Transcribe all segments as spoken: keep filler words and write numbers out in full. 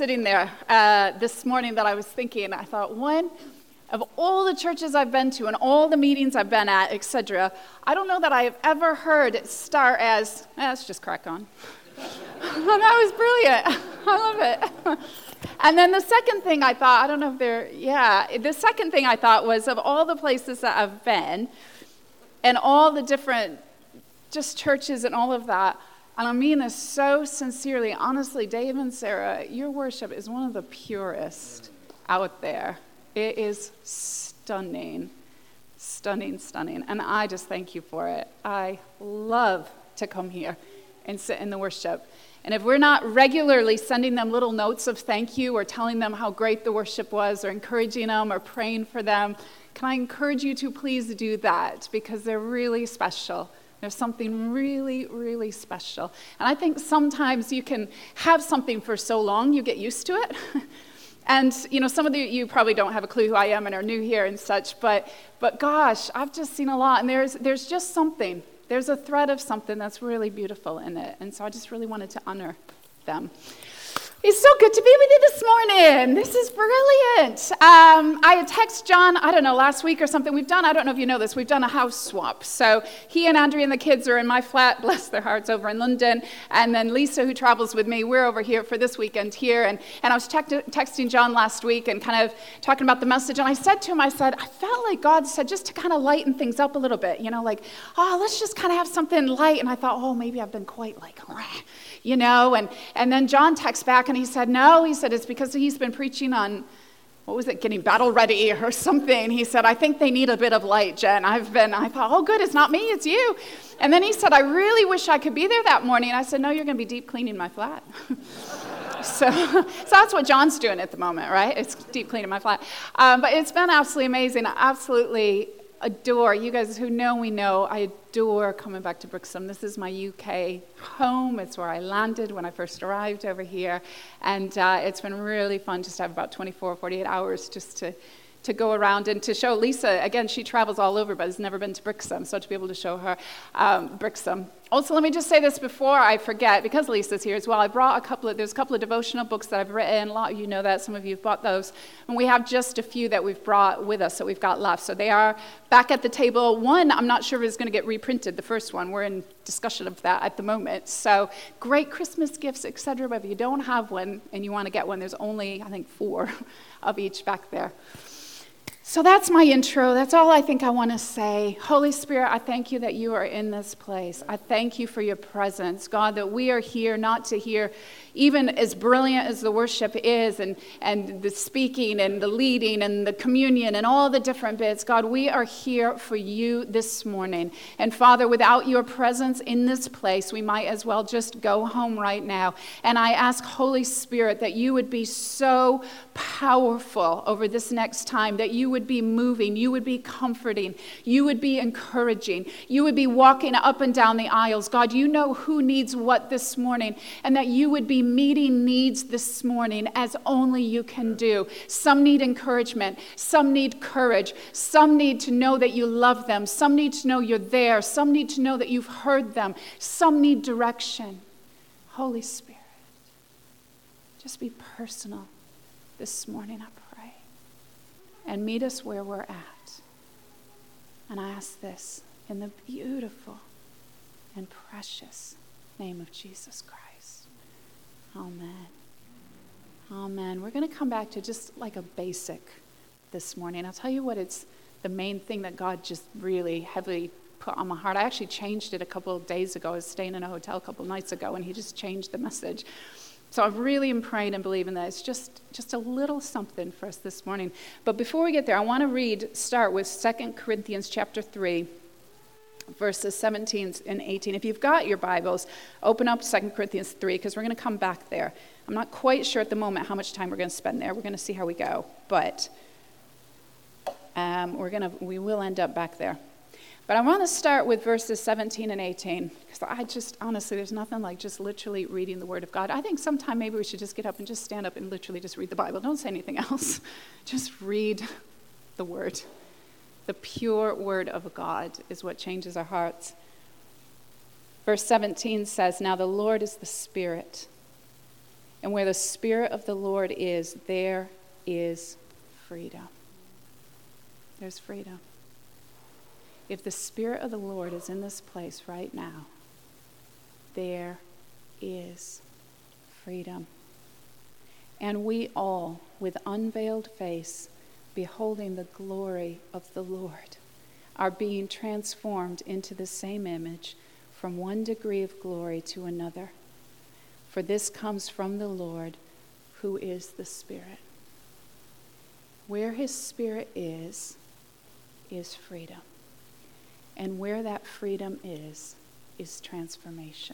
sitting there uh, this morning that I was thinking, I thought, one, of all the churches I've been to and all the meetings I've been at, et cetera, I don't know that I have ever heard it start as, eh, let's just crack on. That was brilliant. I love it. And then the second thing I thought, I don't know if they're, yeah, the second thing I thought was of all the places that I've been and all the different just churches and all of that, and I mean this so sincerely, honestly, Dave and Sarah, your worship is one of the purest out there. It is stunning, stunning, stunning, and I just thank you for it. I love to come here and sit in the worship. And if we're not regularly sending them little notes of thank you or telling them how great the worship was or encouraging them or praying for them, can I encourage you to please do that because they're really special. There's something really, really special. And I think sometimes you can have something for so long, you get used to it. And, you know, some of you, you probably don't have a clue who I am and are new here and such, but but gosh, I've just seen a lot. And there's there's just something. There's a thread of something that's really beautiful in it. And so I just really wanted to honor them. It's so good to be with you this morning. This is brilliant. Um, I had texted John, I don't know, last week or something. We've done, I don't know if you know this, we've done a house swap. So he and Andrea and the kids are in my flat, bless their hearts, over in London. And then Lisa, who travels with me, we're over here for this weekend here. And, and I was text- texting John last week and kind of talking about the message. And I said to him, I said, I felt like God said just to kind of lighten things up a little bit. You know, like, oh, let's just kind of have something light. And I thought, oh, maybe I've been quite like, you know. And, and then John texts back and he said, no, he said, it's because he's been preaching on, what was it, getting battle ready or something. He said, I think they need a bit of light, Jen. I've been, I thought, oh, good, it's not me, it's you. And then he said, I really wish I could be there that morning. I said, no, you're going to be deep cleaning my flat. so, so that's what John's doing at the moment, right? It's deep cleaning my flat. Um, but it's been absolutely amazing. I absolutely adore, you guys who know me know, I adore coming back to Brixham. This is my U K home. It's where I landed when I first arrived over here. And uh, it's been really fun just to have about twenty-four, forty-eight hours just to, to go around and to show Lisa. Again, she travels all over, but has never been to Brixham, so to be able to show her um, Brixham. Also, let me just say this before I forget, because Lisa's here as well. I brought a couple of, there's a couple of devotional books that I've written. A lot of you know that. Some of you have bought those. And we have just a few that we've brought with us that we've got left. So they are back at the table. One, I'm not sure if it's going to get reprinted, the first one. We're in discussion of that at the moment. So great Christmas gifts, et cetera. But if you don't have one and you want to get one, there's only, I think, four of each back there. So that's my intro. That's all I think I want to say. Holy Spirit, I thank you that you are in this place. I thank you for your presence. God, that we are here not to hear, even as brilliant as the worship is and, and the speaking and the leading and the communion and all the different bits. God, we are here for you this morning. And Father, without your presence in this place, we might as well just go home right now. And I ask, Holy Spirit, that you would be so powerful over this next time, that you would be moving, you would be comforting, you would be encouraging, you would be walking up and down the aisles. God, you know who needs what this morning, and that you would be meeting needs this morning as only you can do. Some need encouragement, some need courage, some need to know that you love them, some need to know you're there, some need to know that you've heard them, some need direction. Holy Spirit, just be personal this morning, I pray. And meet us where we're at. And I ask this in the beautiful and precious name of Jesus Christ. Amen. Amen. We're going to come back to just like a basic this morning. I'll tell you what, it's the main thing that God just really heavily put on my heart. I actually changed it a couple of days ago. I was staying in a hotel a couple of nights ago, and he just changed the message. So I really am praying and believing that it's just, just a little something for us this morning. But before we get there, I want to read, start with Second Corinthians chapter three, verses seventeen and eighteen. If you've got your Bibles, open up Second Corinthians three, because we're going to come back there. I'm not quite sure at the moment how much time we're going to spend there. We're going to see how we go. But um, we're going to, we will end up back there. But I want to start with verses seventeen and eighteen, because I just, honestly, there's nothing like just literally reading the Word of God. I think sometime maybe we should just get up and just stand up and literally just read the Bible. Don't say anything else. Just read the Word. The pure Word of God is what changes our hearts. Verse seventeen says, now the Lord is the Spirit. And where the Spirit of the Lord is, there is freedom. There's freedom. If the Spirit of the Lord is in this place right now, there is freedom. And we all, with unveiled face, beholding the glory of the Lord, are being transformed into the same image from one degree of glory to another. For this comes from the Lord, who is the Spirit. Where his Spirit is, is freedom. And where that freedom is, is transformation.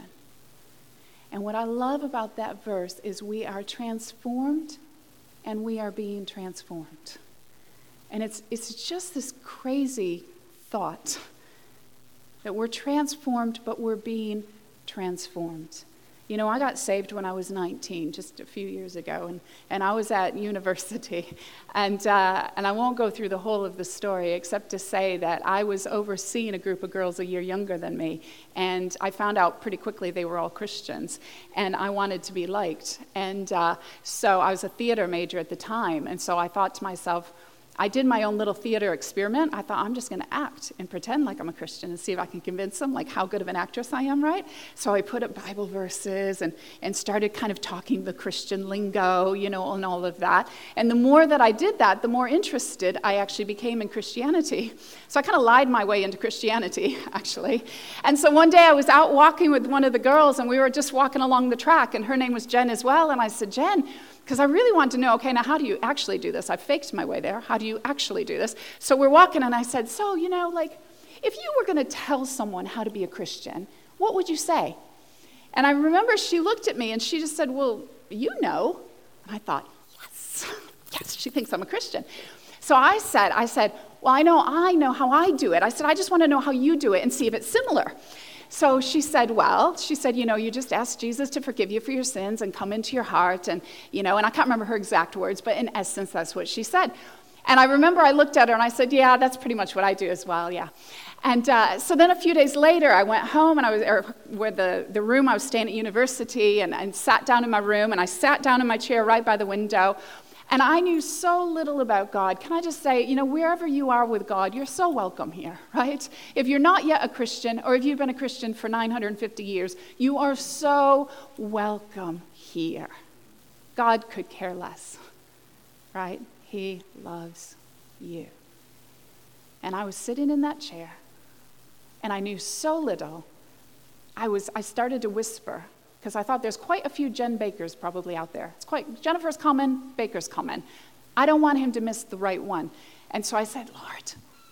And what I love about that verse is we are transformed and we are being transformed. And it's it's just this crazy thought that we're transformed, but we're being transformed. You know, I got saved when I was nineteen, just a few years ago, and, and I was at university. And uh, and I won't go through the whole of the story, except to say that I was overseeing a group of girls a year younger than me, and I found out pretty quickly they were all Christians, and I wanted to be liked. And uh, so I was a theater major at the time, and so I thought to myself, I did my own little theater experiment. I thought, I'm just going to act and pretend like I'm a Christian and see if I can convince them, like how good of an actress I am, right? So I put up Bible verses and, and started kind of talking the Christian lingo, you know, and all of that. And the more that I did that, the more interested I actually became in Christianity. So I kind of lied my way into Christianity, actually. And so one day I was out walking with one of the girls, and we were just walking along the track, and her name was Jen as well. And I said, Jen, because I really wanted to know, okay, now how do you actually do this? I faked my way there. How do you actually do this? So we're walking, and I said, so, you know, like, if you were going to tell someone how to be a Christian, what would you say? And I remember she looked at me, and she just said, well, you know. And I thought, yes, yes, she thinks I'm a Christian. So I said, I said, well, I know, I know how I do it. I said, I just want to know how you do it and see if it's similar. So she said, well, she said, you know, you just ask Jesus to forgive you for your sins and come into your heart. And, you know, and I can't remember her exact words, but in essence, that's what she said. And I remember I looked at her and I said, yeah, that's pretty much what I do as well, yeah. And uh, so then a few days later, I went home and I was, or where the, the room I was staying at university, and, and sat down in my room, and I sat down in my chair right by the window. And I knew so little about God. Can I just say, you know, wherever you are with God, you're so welcome here, right? If you're not yet a Christian, or if you've been a Christian for nine hundred fifty years, you are so welcome here. God could care less, right? He loves you. And I was sitting in that chair, and I knew so little. I was. I started to whisper, because I thought there's quite a few Jen Bakers probably out there. It's quite, Jennifer's coming, Baker's coming. I don't want him to miss the right one. And so I said, Lord,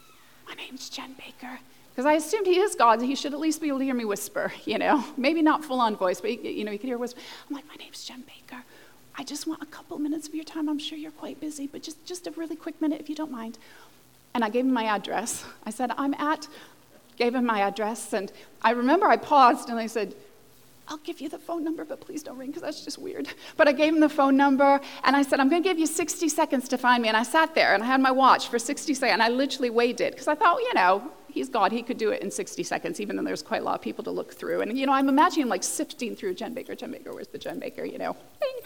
my name's Jen Baker. Because I assumed he is God, he should at least be able to hear me whisper, you know. Maybe not full-on voice, but, you know, you could hear whisper. I'm like, my name's Jen Baker. I just want a couple minutes of your time. I'm sure you're quite busy, but just, just a really quick minute if you don't mind. And I gave him my address. I said, I'm at, gave him my address. And I remember I paused and I said, I'll give you the phone number, but please don't ring, because that's just weird. But I gave him the phone number, and I said, I'm going to give you sixty seconds to find me. And I sat there, and I had my watch for sixty seconds, and I literally waited, because I thought, you know, he's God. He could do it in sixty seconds, even though there's quite a lot of people to look through. And, you know, I'm imagining, like, sifting through Jen Baker, Jen Baker, where's the Jen Baker, you know.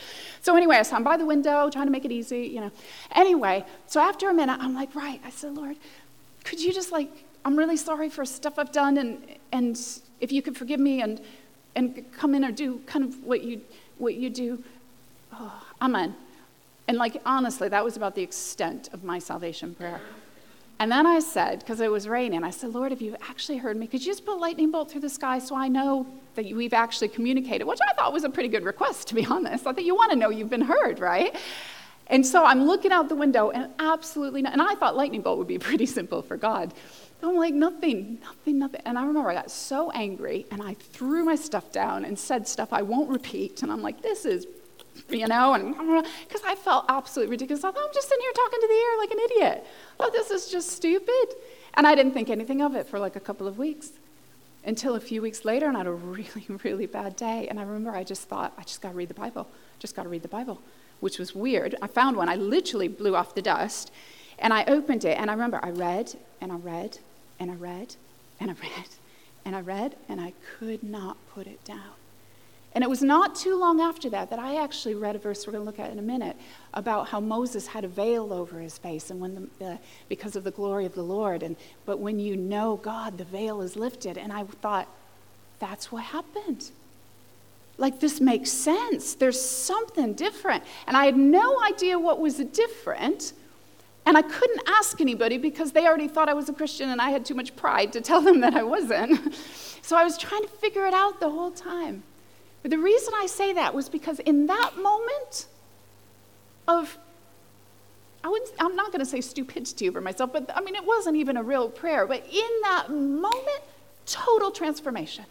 So anyway, I saw him by the window, trying to make it easy, you know. Anyway, so after a minute, I'm like, right. I said, Lord, could you just, like, I'm really sorry for stuff I've done, and and if you could forgive me, and and come in or do kind of what you what you do. Oh, amen. And like, honestly, that was about the extent of my salvation prayer. And then I said, because it was raining, I said, Lord, if you've actually heard me, could you just put a lightning bolt through the sky so I know that we've actually communicated? Which I thought was a pretty good request, to be honest. I think you want to know you've been heard, right? And so I'm looking out the window, and absolutely not. And I thought lightning bolt would be pretty simple for God. I'm like, nothing, nothing, nothing. And I remember I got so angry, and I threw my stuff down and said stuff I won't repeat. And I'm like, this is, you know, and because I felt absolutely ridiculous. I thought, I'm just sitting here talking to the air like an idiot. Oh, this is just stupid. And I didn't think anything of it for like a couple of weeks, until a few weeks later, and I had a really, really bad day. And I remember I just thought, I just got to read the Bible. Just got to read the Bible, which was weird. I found one. I literally blew off the dust, and I opened it, and I remember I read, and I read, and I read, and I read, and I read, and I could not put it down. And it was not too long after that that I actually read a verse we're going to look at in a minute about how Moses had a veil over his face and when the, uh, because of the glory of the Lord. And but when you know God, the veil is lifted. And I thought, that's what happened. Like, this makes sense. There's something different. And I had no idea what was different. And I couldn't ask anybody because they already thought I was a Christian and I had too much pride to tell them that I wasn't. So I was trying to figure it out the whole time. But the reason I say that was because in that moment of, I wouldn't, I'm not going to say stupidity over myself, but I mean, it wasn't even a real prayer. But in that moment, total transformation.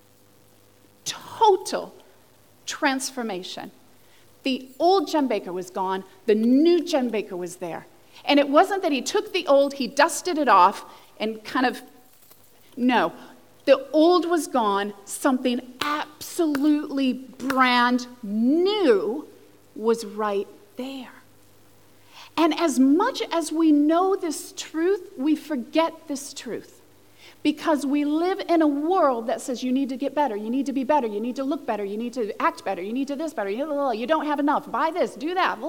Total transformation. The old Jen Baker was gone. The new Jen Baker was there. And it wasn't that he took the old, he dusted it off and kind of, no. The old was gone. Something absolutely brand new was right there. And as much as we know this truth, we forget this truth. Because we live in a world that says you need to get better, you need to be better, you need to look better, you need to act better, you need to this better, you don't have enough, buy this, do that,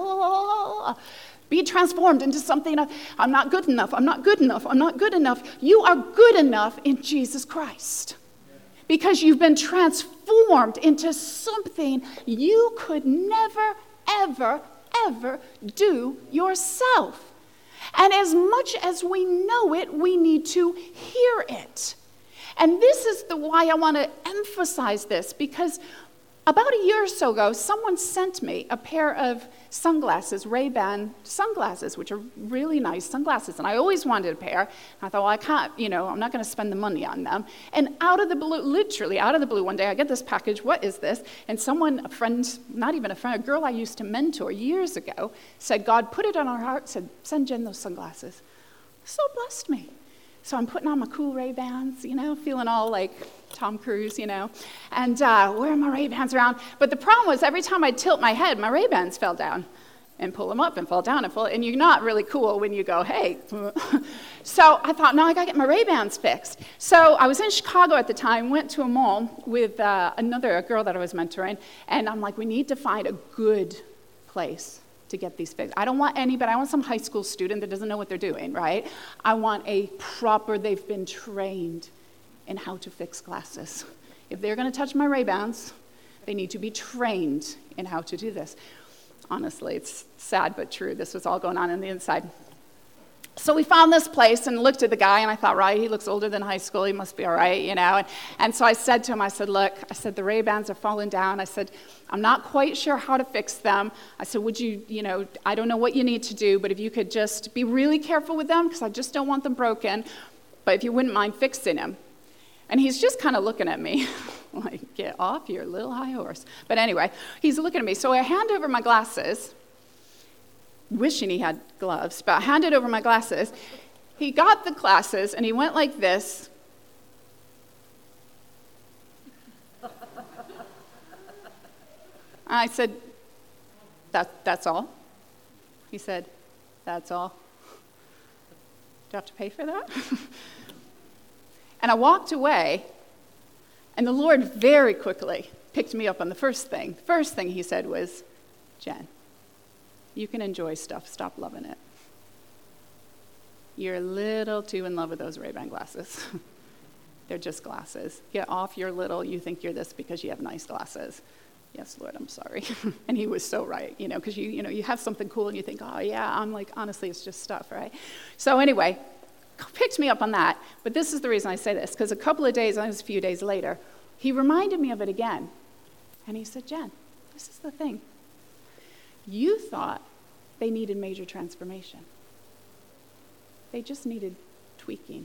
be transformed into something. I'm not good enough, I'm not good enough, I'm not good enough. You are good enough in Jesus Christ. Because you've been transformed into something you could never, ever, ever do yourself. And as much as we know it, we need to hear it. And this is the why I want to emphasize this, because about a year or so ago, someone sent me a pair of sunglasses, Ray-Ban sunglasses, which are really nice sunglasses. And I always wanted a pair. And I thought, well, I can't, you know, I'm not going to spend the money on them. And out of the blue, literally out of the blue, one day I get this package. What is this? And someone, a friend, not even a friend, a girl I used to mentor years ago, said, God put it on our heart, said, send Jen those sunglasses. So blessed me. So I'm putting on my cool Ray-Bans, you know, feeling all like Tom Cruise, you know, and uh, wearing my Ray-Bans around. But the problem was every time I tilt my head, my Ray-Bans fell down and pull them up and fall down and fall. And you're not really cool when you go, hey. So I thought, no, I got to get my Ray-Bans fixed. So I was in Chicago at the time, went to a mall with uh, another a girl that I was mentoring, and I'm like, we need to find a good place to get these fixed. I don't want anybody, I want some high school student that doesn't know what they're doing, right? I want a proper, they've been trained in how to fix glasses. If they're going to touch my Ray-Bans, they need to be trained in how to do this. Honestly, it's sad but true. This was all going on on the inside. So we found this place and looked at the guy, and I thought, right, he looks older than high school. He must be all right, you know. And, and so I said to him, I said, look, I said, the Ray-Bans are falling down. I said, I'm not quite sure how to fix them. I said, would you, you know, I don't know what you need to do, but if you could just be really careful with them, because I just don't want them broken, but if you wouldn't mind fixing them. And he's just kind of looking at me like, get off your little high horse. But anyway, he's looking at me. So I hand over my glasses, wishing he had gloves, but I handed over my glasses. He got the glasses, and he went like this. I said, that, that's all? He said, that's all. Do I have to pay for that? And I walked away, and the Lord very quickly picked me up on the first thing. The first thing he said was, Jen, you can enjoy stuff. Stop loving it. You're a little too in love with those Ray-Ban glasses. They're just glasses. Get off your little, you think you're this because you have nice glasses. Yes, Lord, I'm sorry. And he was so right, you know, because you, you know, you have something cool and you think, oh, yeah, I'm like, honestly, it's just stuff, right? So anyway, picked me up on that. But this is the reason I say this, because a couple of days, I was a few days later, he reminded me of it again. And he said, Jen, this is the thing. You thought they needed major transformation. They just needed tweaking.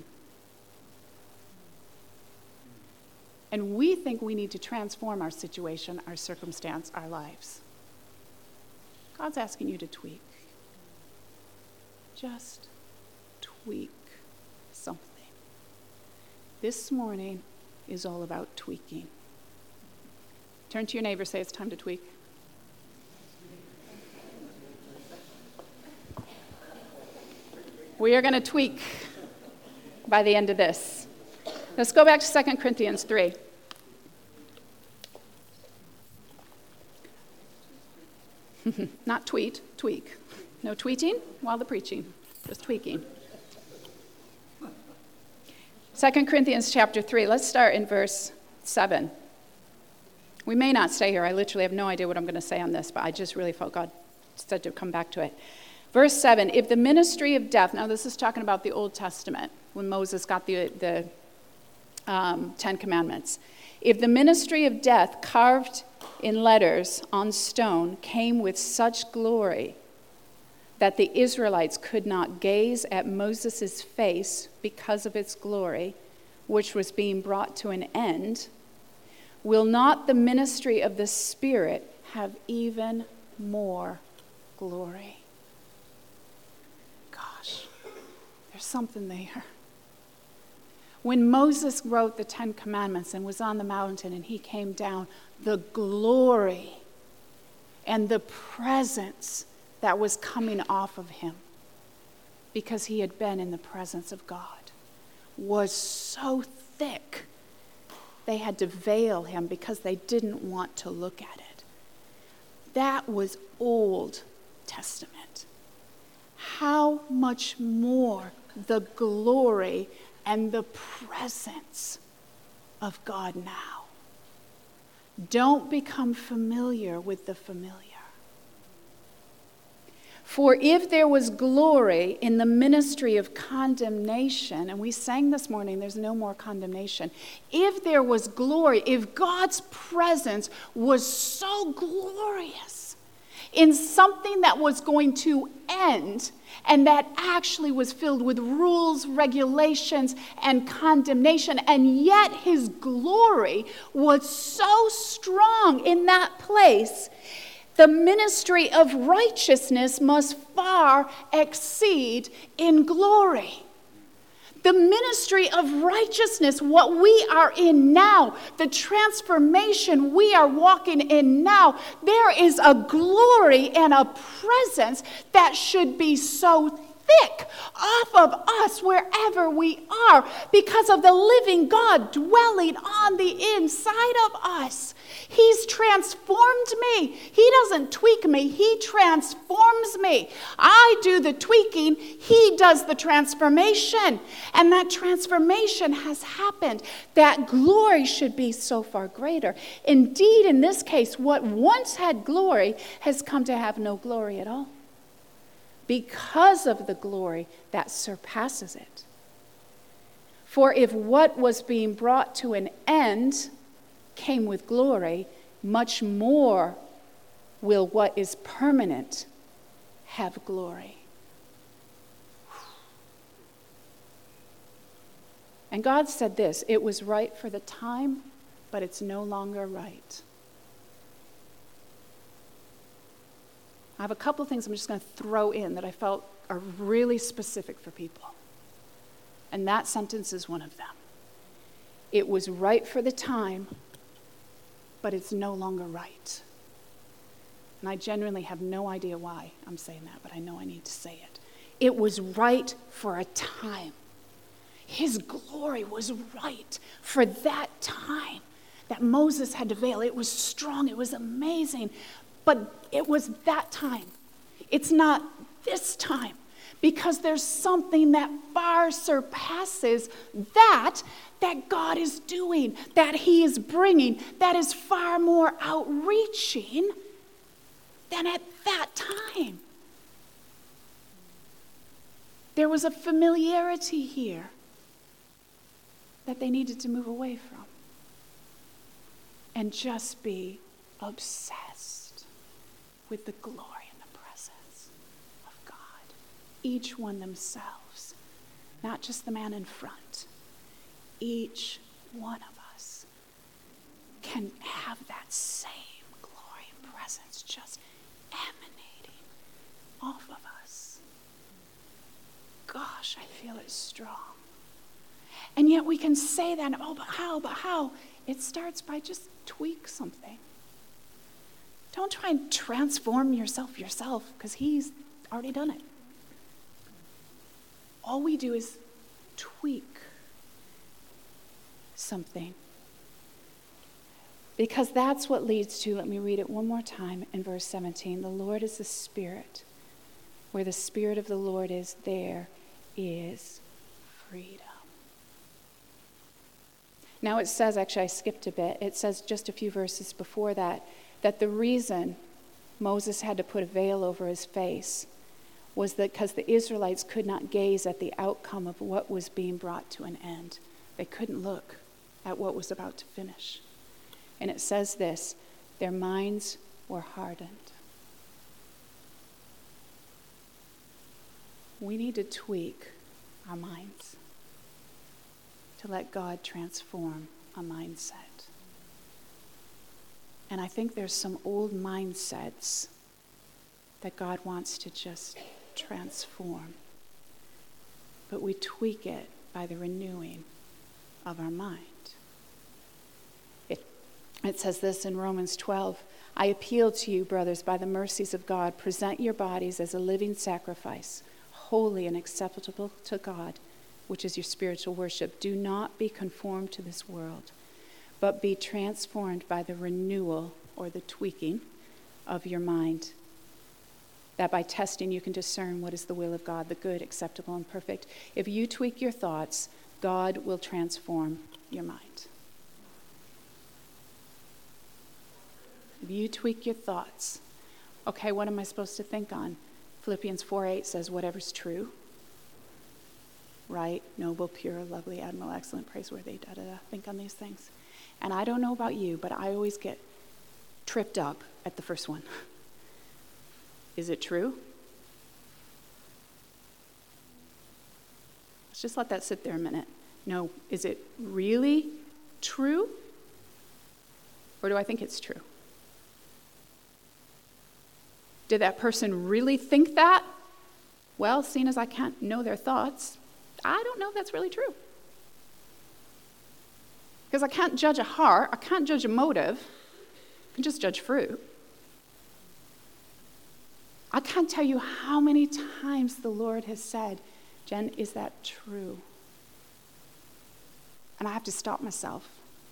And we think we need to transform our situation, our circumstance, our lives. God's asking you to tweak. Just tweak something. This morning is all about tweaking. Turn to your neighbor, say it's time to tweak. We are going to tweak by the end of this. Let's go back to Second Corinthians three. Not tweet, tweak. No tweeting while the preaching, just tweaking. Second Corinthians chapter three, let's start in verse seven. We may not stay here. I literally have no idea what I'm going to say on this, but I just really felt God said to come back to it. Verse seven, if the ministry of death, now this is talking about the Old Testament, when Moses got the, the um, Ten Commandments. If the ministry of death carved in letters on stone came with such glory that the Israelites could not gaze at Moses' face because of its glory, which was being brought to an end, will not the ministry of the Spirit have even more glory? Gosh, there's something there. When Moses wrote the Ten Commandments and was on the mountain and he came down, the glory and the presence that was coming off of him, because he had been in the presence of God, was so thick they had to veil him because they didn't want to look at it. That was Old Testament. How much more the glory and the presence of God now. Don't become familiar with the familiar. For if there was glory in the ministry of condemnation, and we sang this morning, there's no more condemnation. If there was glory, if God's presence was so glorious in something that was going to end, and that actually was filled with rules, regulations, and condemnation, and yet his glory was so strong in that place, the ministry of righteousness must far exceed in glory. The ministry of righteousness, what we are in now, the transformation we are walking in now, there is a glory and a presence that should be so thick off of us wherever we are because of the living God dwelling on the inside of us. He's transformed me. He doesn't tweak me. He transforms me. I do the tweaking. He does the transformation. And that transformation has happened. That glory should be so far greater. Indeed, in this case, what once had glory has come to have no glory at all, because of the glory that surpasses it. For if what was being brought to an end came with glory, much more will what is permanent have glory. And God said this, it was right for the time, but it's no longer right. I have a couple of things I'm just going to throw in that I felt are really specific for people. And that sentence is one of them. It was right for the time, but it's no longer right. And I genuinely have no idea why I'm saying that, but I know I need to say it. It was right for a time. His glory was right for that time that Moses had to veil. It was strong. It was amazing. But it was that time. It's not this time. Because there's something that far surpasses that, that God is doing, that he is bringing, that is far more outreaching than at that time. There was a familiarity here that they needed to move away from and just be obsessed with the glory and the presence of God. Each one themselves, not just the man in front. Each one of us can have that same glory and presence just emanating off of us. Gosh, I feel it strong. And yet we can say that, oh, but how, but how? It starts by just tweak something. Don't try and transform yourself yourself, because he's already done it. All we do is tweak something. Because that's what leads to, let me read it one more time in verse seventeen. The Lord is the Spirit. Where the Spirit of the Lord is, there is freedom. Now it says, actually I skipped a bit, it says just a few verses before that, that the reason Moses had to put a veil over his face was that because the Israelites could not gaze at the outcome of what was being brought to an end. They couldn't look at what was about to finish. And it says this, their minds were hardened. We need to tweak our minds to let God transform a mindset. And I think there's some old mindsets that God wants to just transform. But we tweak it by the renewing of our mind. It, it says this in Romans twelve, I appeal to you, brothers, by the mercies of God, present your bodies as a living sacrifice, holy and acceptable to God, which is your spiritual worship. Do not be conformed to this world, but be transformed by the renewal or the tweaking of your mind, that by testing you can discern what is the will of God, the good, acceptable, and perfect. If you tweak your thoughts, God will transform your mind. If you tweak your thoughts, okay, what am I supposed to think on? Philippians four eight says, whatever's true, right, noble, pure, lovely, admirable, excellent, praiseworthy, da da da. Think on these things. And I don't know about you, but I always get tripped up at the first one. Is it true? Let's just let that sit there a minute. No, is it really true? Or do I think it's true? Did that person really think that? Well, seeing as I can't know their thoughts, I don't know if that's really true. Because I can't judge a heart, I can't judge a motive, I can just judge fruit. I can't tell you how many times the Lord has said, Jen, is that true? And I have to stop myself.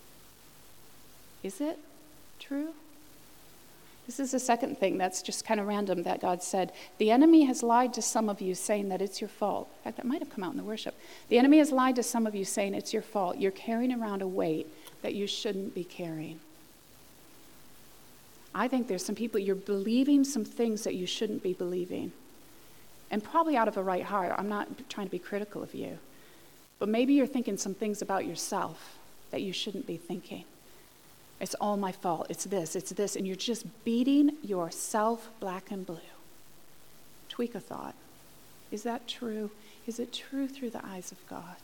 Is it true? This is the second thing that's just kind of random that God said. The enemy has lied to some of you saying that it's your fault. In fact, that might have come out in the worship. The enemy has lied to some of you saying it's your fault. You're carrying around a weight that you shouldn't be carrying. I think there's some people, you're believing some things that you shouldn't be believing. And probably out of a right heart. I'm not trying to be critical of you. But maybe you're thinking some things about yourself that you shouldn't be thinking. It's all my fault. It's this, it's this. And you're just beating yourself black and blue. Tweak a thought. Is that true? Is it true through the eyes of God?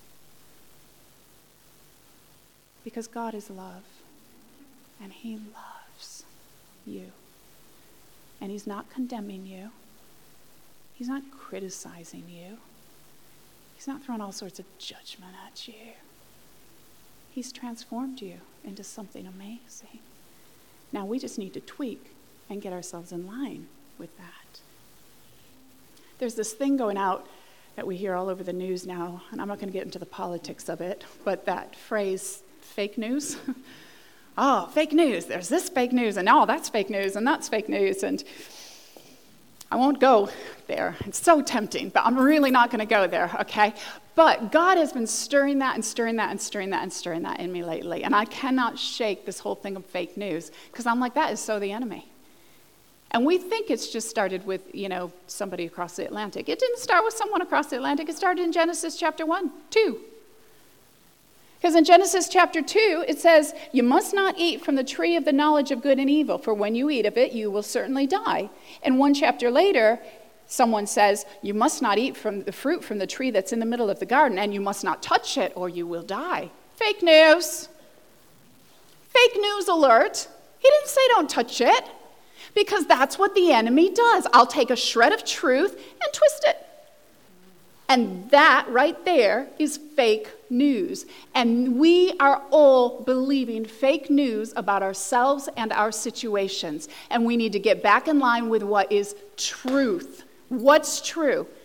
Because God is love. And he loves you. And he's not condemning you. He's not criticizing you. He's not throwing all sorts of judgment at you. He's transformed you into something amazing. Now we just need to tweak and get ourselves in line with that. There's this thing going out that we hear all over the news now, and I'm not going to get into the politics of it, but that phrase, fake news. Oh, fake news. There's this fake news, and oh, that's fake news, and that's fake news, and I won't go there. It's so tempting, but I'm really not going to go there, okay? But God has been stirring that and stirring that and stirring that and stirring that in me lately, and I cannot shake this whole thing of fake news, because I'm like, that is so the enemy. And we think it's just started with, you know, somebody across the Atlantic. It didn't start with someone across the Atlantic. It started in Genesis chapter one, two. Because in Genesis chapter two, it says, you must not eat from the tree of the knowledge of good and evil, for when you eat of it, you will certainly die. And one chapter later, someone says, you must not eat from the fruit from the tree that's in the middle of the garden, and you must not touch it, or you will die. Fake news. Fake news alert. He didn't say don't touch it, because that's what the enemy does. I'll take a shred of truth and twist it. And that right there is fake news. And we are all believing fake news about ourselves and our situations. And we need to get back in line with what is truth. What's true?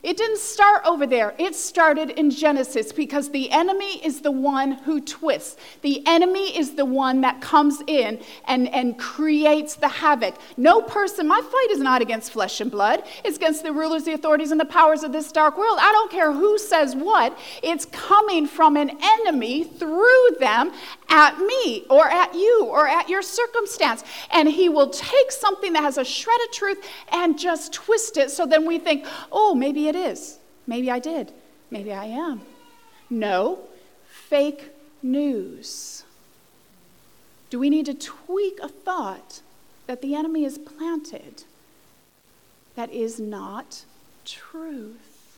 It didn't start over there. It started in Genesis because the enemy is the one who twists. The enemy is the one that comes in and, and creates the havoc. No person, my fight is not against flesh and blood. It's against the rulers, the authorities, and the powers of this dark world. I don't care who says what. It's coming from an enemy through them at me or at you or at your circumstance. And he will take something that has a shred of truth and just twist it so then we think, oh, maybe it is. Maybe I did. Maybe I am. No, fake news. Do we need to tweak a thought that the enemy has planted that is not truth?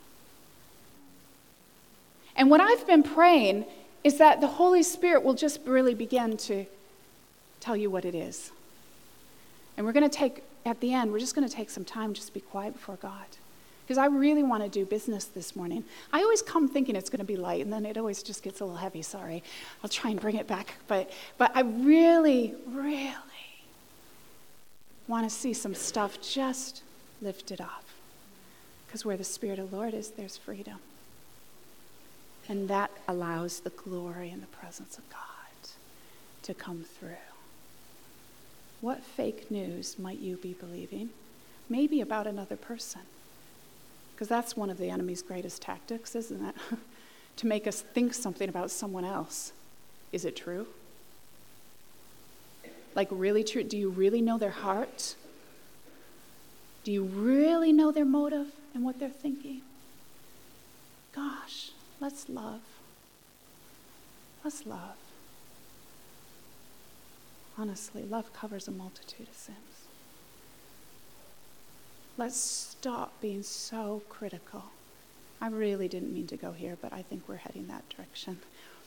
And what I've been praying is that the Holy Spirit will just really begin to tell you what it is. And we're going to take, at the end, we're just going to take some time just to be quiet before God. Because I really want to do business this morning. I always come thinking it's going to be light, and then it always just gets a little heavy. Sorry. I'll try and bring it back. But, but I really, really want to see some stuff just lifted off. Because where the Spirit of the Lord is, there's freedom. And that allows the glory and the presence of God to come through. What fake news might you be believing? Maybe about another person. Because that's one of the enemy's greatest tactics, isn't it? To make us think something about someone else. Is it true? Like really true? Do you really know their heart? Do you really know their motive and what they're thinking? Gosh, let's love. Let's love. Honestly, love covers a multitude of sins. Let's stop being so critical. I really didn't mean to go here, but I think we're heading that direction.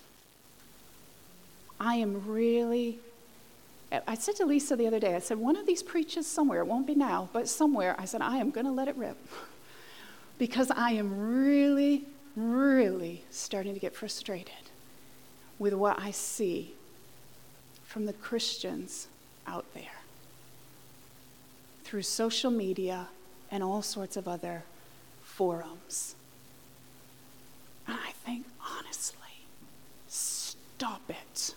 I am really, I said to Lisa the other day, I said, one of these preaches somewhere, it won't be now, but somewhere, I said, I am going to let it rip. Because I am really, really starting to get frustrated with what I see from the Christians out there through social media and all sorts of other forums. And I think, honestly, stop it.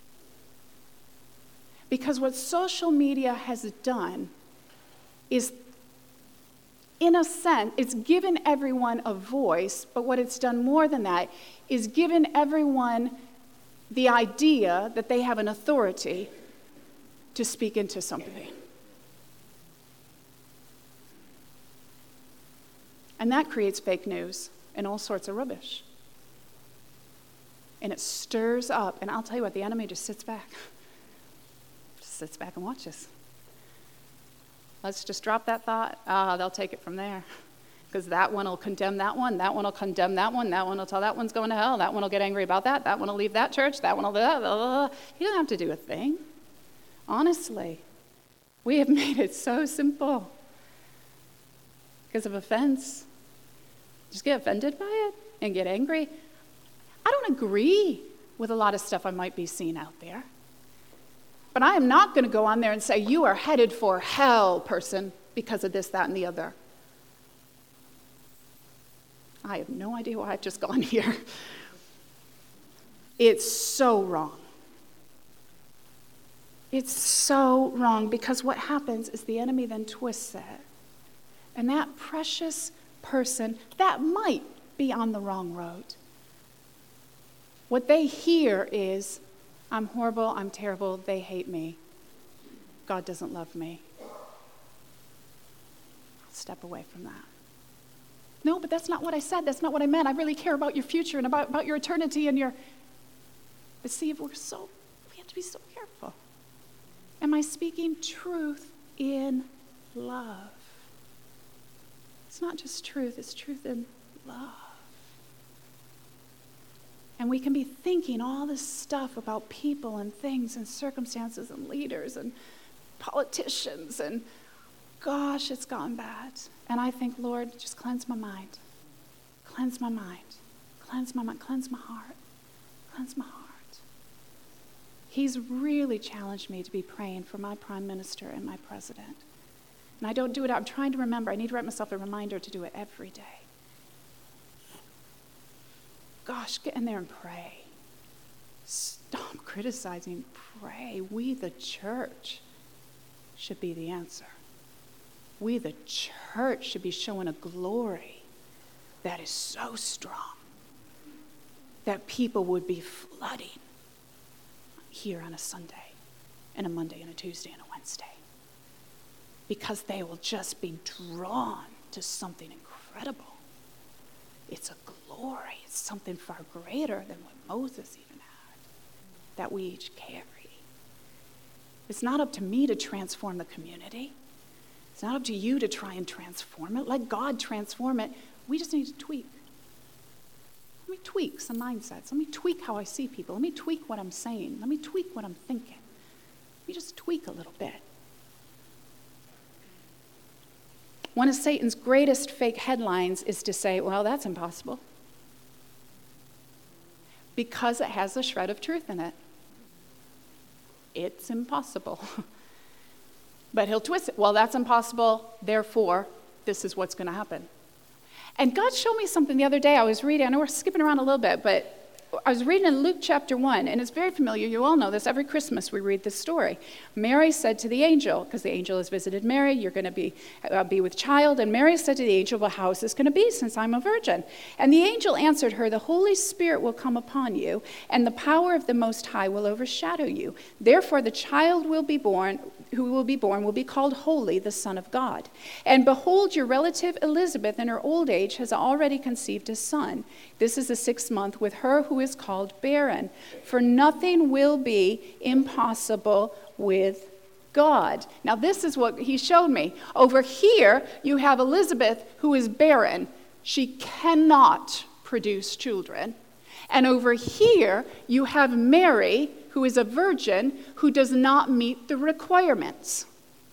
Because what social media has done is, in a sense, it's given everyone a voice, but what it's done more than that is given everyone the idea that they have an authority to speak into something. And that creates fake news and all sorts of rubbish. And it stirs up. And I'll tell you what, the enemy just sits back. Just sits back and watches. Let's just drop that thought. Ah, they'll take it from there. Because that one will condemn that one. That one will condemn that one. That one will tell that one's going to hell. That one will get angry about that. That one will leave that church. That one will... Blah, blah, blah. He doesn't have to do a thing. Honestly. We have made it so simple. Because of offense. Just get offended by it and get angry. I don't agree with a lot of stuff I might be seeing out there. But I am not going to go on there and say, you are headed for hell, person, because of this, that, and the other. I have no idea why I've just gone here. It's so wrong. It's so wrong because what happens is the enemy then twists it. And that precious person that might be on the wrong road, what they hear is, I'm horrible, I'm terrible, they hate me, God doesn't love me. Step away from that. No, but that's not what I said. That's not what I meant. I really care about your future and about, about your eternity and your... But see, if we're so, we have to be so careful. Am I speaking truth in love? It's not just truth, it's truth in love. And we can be thinking all this stuff about people and things and circumstances and leaders and politicians and gosh, it's gone bad. And I think, Lord, just cleanse my mind. Cleanse my mind. Cleanse my mind. Cleanse my heart. Cleanse my heart. He's really challenged me to be praying for my prime minister and my president. And I don't do it. I'm trying to remember. I need to write myself a reminder to do it every day. gosh, get in there and pray. Stop criticizing, pray. We, the church, should be the answer. We, the church, should be showing a glory that is so strong that people would be flooding here on a Sunday and a Monday and a Tuesday and a Wednesday, because they will just be drawn to something incredible. It's a glory. It's something far greater than what Moses even had that we each carry. It's not up to me to transform the community. It's not up to you to try and transform it. Let God transform it. We just need to tweak. Let me tweak some mindsets. Let me tweak how I see people. Let me tweak what I'm saying. Let me tweak what I'm thinking. Let me just tweak a little bit. One of Satan's greatest fake headlines is to say, well, that's impossible, because it has a shred of truth in it. It's impossible. But he'll twist it. Well, that's impossible, therefore, this is what's going to happen. And God showed me something the other day. I was reading, I know we're skipping around a little bit, but I was reading in Luke chapter one, and it's very familiar. You all know this. Every Christmas we read this story. Mary said to the angel, because the angel has visited Mary, you're going to be, uh, be with child. And Mary said to the angel, well, how is this going to be since I'm a virgin? And the angel answered her, the Holy Spirit will come upon you, and the power of the Most High will overshadow you. Therefore, the child will be born, who will be born will be called Holy, the Son of God. And behold, your relative Elizabeth in her old age has already conceived a son. This is the sixth month with her who is called barren. For nothing will be impossible with God. Now this is what he showed me. Over here, you have Elizabeth who is barren. She cannot produce children. And over here, you have Mary, who is a virgin, who does not meet the requirements.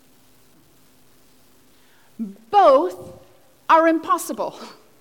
Both are impossible.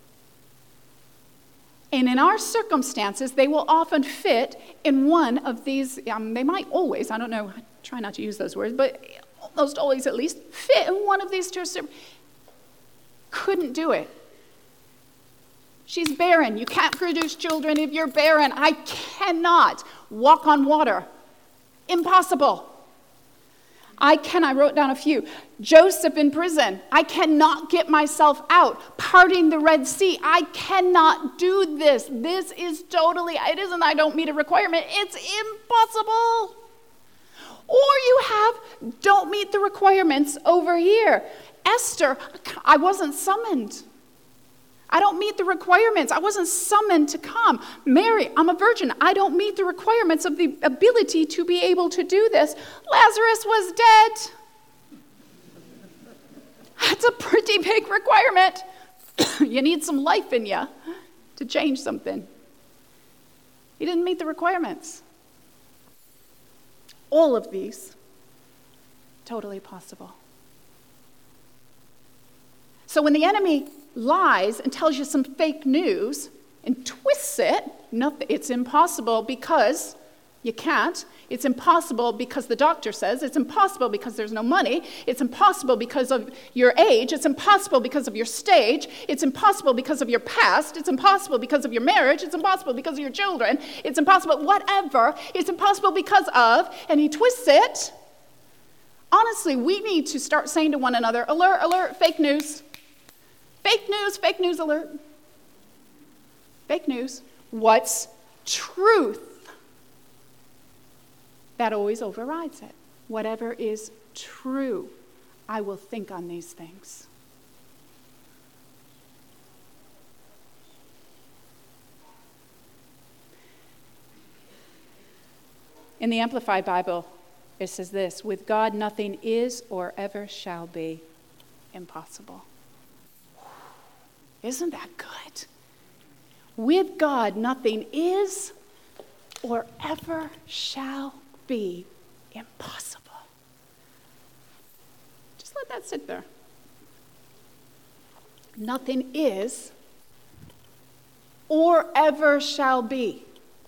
And in our circumstances, they will often fit in one of these, um, they might always, I don't know, I try not to use those words, but almost always at least, fit in one of these two. Couldn't do it. She's barren. You can't produce children if you're barren. I cannot walk on water. Impossible. I can, I wrote down a few. Joseph in prison. I cannot get myself out. Parting the Red Sea. I cannot do this. This is totally, it isn't I don't meet a requirement. It's impossible. Or you have don't meet the requirements over here. Esther, I wasn't summoned. I don't meet the requirements. I wasn't summoned to come. Mary, I'm a virgin. I don't meet the requirements of the ability to be able to do this. Lazarus was dead. That's a pretty big requirement. You need some life in you to change something. He didn't meet the requirements. All of these, totally possible. So when the enemy lies and tells you some fake news and twists it, nothing, it's impossible because you can't. It's impossible because the doctor says. It's impossible because there's no money. It's impossible because of your age. It's impossible because of your stage. It's impossible because of your past. It's impossible because of your marriage. It's impossible because of your children. It's impossible, whatever. It's impossible because of, and he twists it. Honestly, we need to start saying to one another, alert, alert, fake news. Fake news, fake news alert. Fake news. What's truth? That always overrides it. Whatever is true, I will think on these things. In the Amplified Bible, it says this, with God nothing is or ever shall be impossible. Isn't that good? With God, nothing is or ever shall be impossible. Just let that sit there. Nothing is or ever shall be.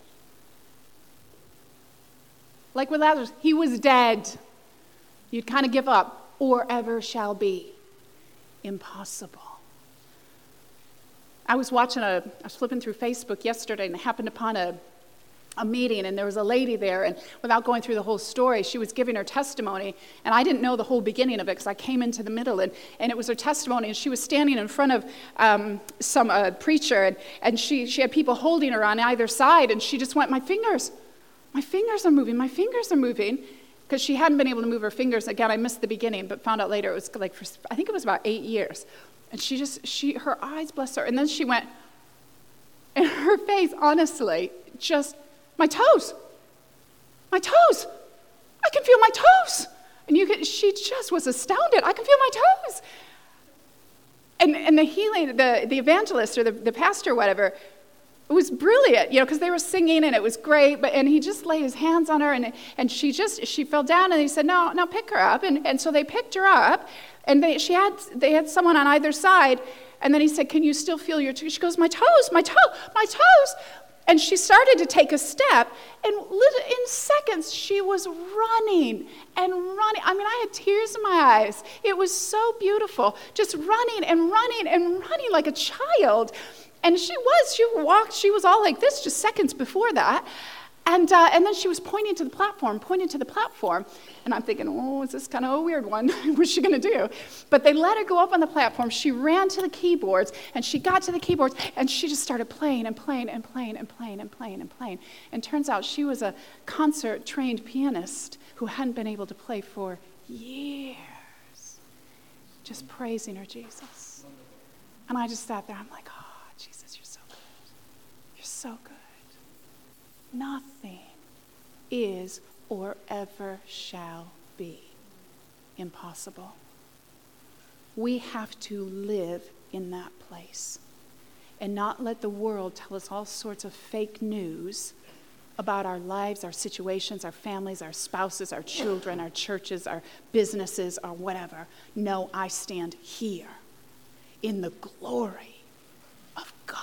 Like with Lazarus, he was dead. You'd kind of give up. Or ever shall be impossible. I was watching a, I was flipping through Facebook yesterday and I happened upon a, a meeting, and there was a lady there, and without going through the whole story, she was giving her testimony, and I didn't know the whole beginning of it because I came into the middle, and, and it was her testimony, and she was standing in front of um, some uh, preacher, and, and she, she had people holding her on either side, and she just went, my fingers, my fingers are moving, my fingers are moving, because she hadn't been able to move her fingers. Again, I missed the beginning, but found out later it was like, for, I think it was about eight years, and she just, she, her eyes, bless her, and then she went, and her face, honestly, just, my toes, my toes, I can feel my toes. And you could, she just was astounded. I can feel my toes. And and the healing, the, the evangelist or the, the pastor or whatever, it was brilliant, you know, because they were singing and it was great. But and he just laid his hands on her, and and she just, she fell down, and he said, no, no, pick her up. And, and so they picked her up, and they, she had, they had someone on either side. And then he said, can you still feel your toes? She goes, my toes, my toe, my toes. And she started to take a step, and in seconds, she was running and running. I mean, I had tears in my eyes. It was so beautiful, just running and running and running like a child. And she was, she walked, she was all like this just seconds before that. And uh, and then she was pointing to the platform, pointing to the platform. And I'm thinking, oh, is this kind of a weird one? What's she going to do? But they let her go up on the platform. She ran to the keyboards, and she got to the keyboards, and she just started playing and playing and playing and playing and playing and playing. And turns out she was a concert-trained pianist who hadn't been able to play for years. Just praising her, Jesus. And I just sat there. I'm like, oh, Jesus, you're so good. You're so good. Nothing is or ever shall be impossible. We have to live in that place and not let the world tell us all sorts of fake news about our lives, our situations, our families, our spouses, our children, our churches, our businesses, or whatever. No, I stand here in the glory of God.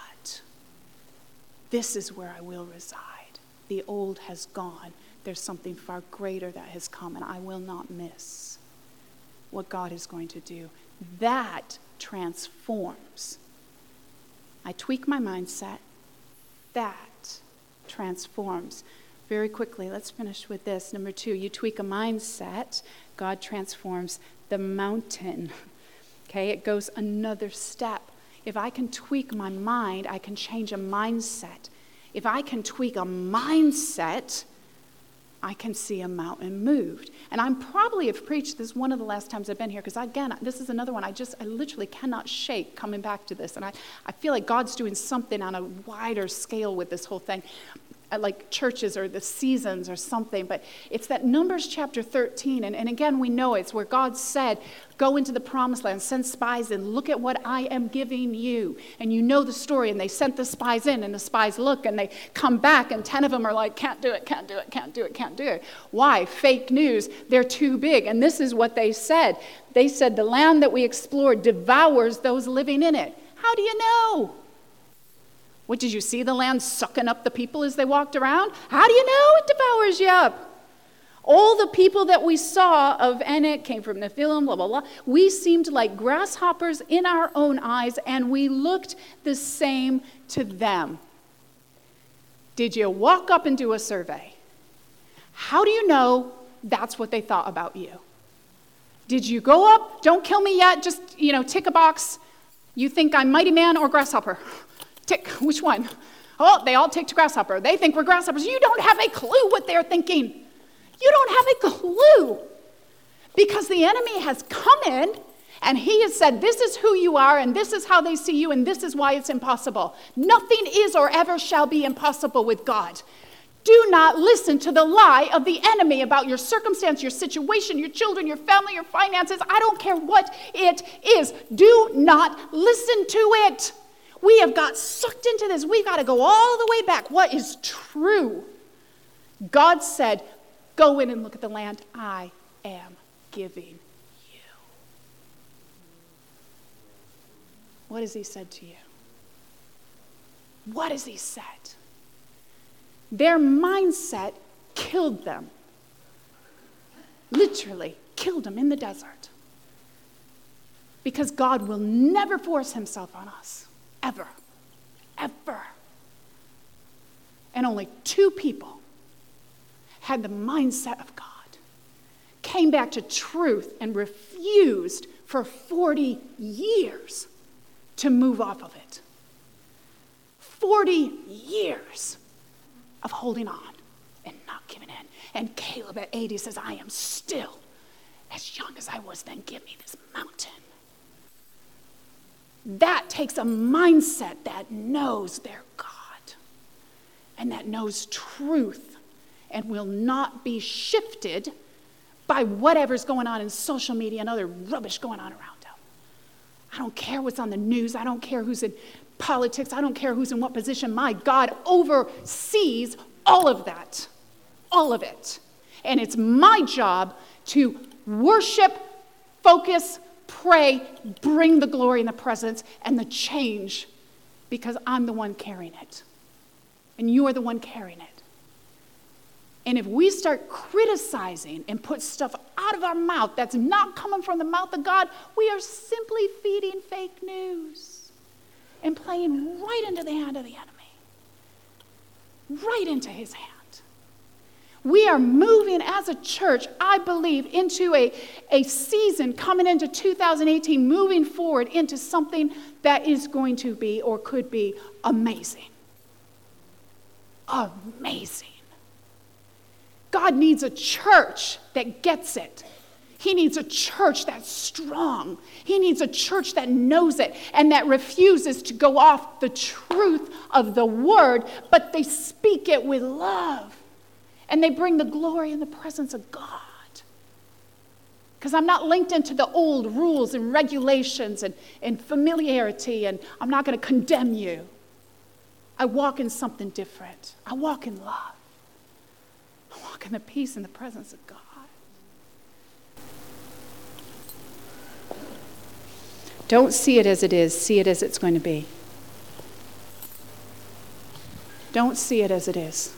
This is where I will reside. The old has gone. There's something far greater that has come, and I will not miss what God is going to do. That transforms. I tweak my mindset. That transforms. Very quickly, let's finish with this. Number two, you tweak a mindset, God transforms the mountain. Okay, it goes another step. If I can tweak my mind, I can change a mindset. If I can tweak a mindset, I can see a mountain moved. And I'm probably have preached this one of the last times I've been here, because again, this is another one I just, I literally cannot shake coming back to this. And I, I feel like God's doing something on a wider scale with this whole thing, like churches or the seasons or something. But it's that Numbers chapter thirteen. And, and again, we know it's where God said, go into the promised land, send spies in, look at what I am giving you. And you know the story, and they sent the spies in, and the spies look, and they come back, and ten of them are like, can't do it, can't do it, can't do it, can't do it. Why? Fake news. They're too big. And this is what they said. They said, the land that we explored devours those living in it. How do you know? What, did you see the land sucking up the people as they walked around? How do you know it devours you up? All the people that we saw of Anak came from Nephilim, blah, blah, blah. We seemed like grasshoppers in our own eyes, and we looked the same to them. Did you walk up and do a survey? How do you know that's what they thought about you? Did you go up, don't kill me yet, just, you know, tick a box. You think I'm mighty man or grasshopper? Tick, which one? Oh, they all ticked grasshopper. They think we're grasshoppers. You don't have a clue what they're thinking. You don't have a clue. Because the enemy has come in, and he has said, this is who you are, and this is how they see you, and this is why it's impossible. Nothing is or ever shall be impossible with God. Do not listen to the lie of the enemy about your circumstance, your situation, your children, your family, your finances. I don't care what it is. Do not listen to it. We have got sucked into this. We've got to go all the way back. What is true? God said, go in and look at the land I am giving you. What has he said to you? What has he said? Their mindset killed them. Literally killed them in the desert. Because God will never force himself on us. ever, ever. And only two people had the mindset of God, came back to truth and refused for forty years to move off of it. forty years of holding on and not giving in. And Caleb at eighty says, I am still as young as I was then. Give me this mountain. That takes a mindset that knows their God and that knows truth and will not be shifted by whatever's going on in social media and other rubbish going on around them. I don't care what's on the news. I don't care who's in politics. I don't care who's in what position. My God oversees all of that, all of it. And it's my job to worship, focus, pray, bring the glory and the presence and the change, because I'm the one carrying it. And you're the one carrying it. And if we start criticizing and put stuff out of our mouth that's not coming from the mouth of God, we are simply feeding fake news and playing right into the hand of the enemy. Right into his hand. We are moving as a church, I believe, into a, a season coming into two thousand eighteen, moving forward into something that is going to be or could be amazing. Amazing. God needs a church that gets it. He needs a church that's strong. He needs a church that knows it and that refuses to go off the truth of the word, but they speak it with love. And they bring the glory and the presence of God. Because I'm not linked into the old rules and regulations and, and familiarity, and I'm not going to condemn you. I walk in something different. I walk in love. I walk in the peace and the presence of God. Don't see it as it is. See it as it's going to be. Don't see it as it is.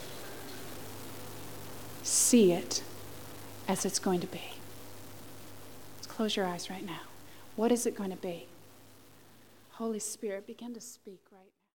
See it as it's going to be. Let's close your eyes right now. What is it going to be? Holy Spirit, begin to speak right now.